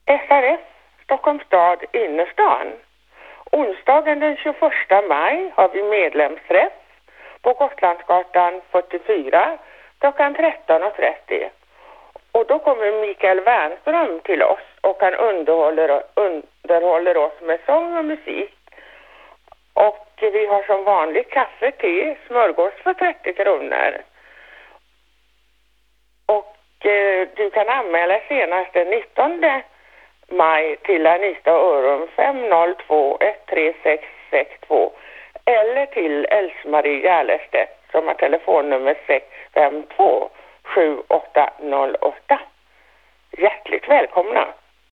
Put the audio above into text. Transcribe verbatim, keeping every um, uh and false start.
S R F, Stockholms stad, innerstan. Onsdagen den tjugoförsta maj har vi medlemsträff på Gotlandsgatan fyrtiofyra klockan tretton och trettio. Och då kommer Mikael Wernström till oss och han underhåller, underhåller oss med sång och musik. Och vi har som vanligt kaffe, te, smörgås för trettio kronor. Och eh, du kan anmäla senast den nittonde maj till Anita Örum fem noll två ett tre sex sex två eller till Else-Marie Järlestedt som har telefonnummer sex fem två sju åtta noll åtta. Hjärtligt välkomna!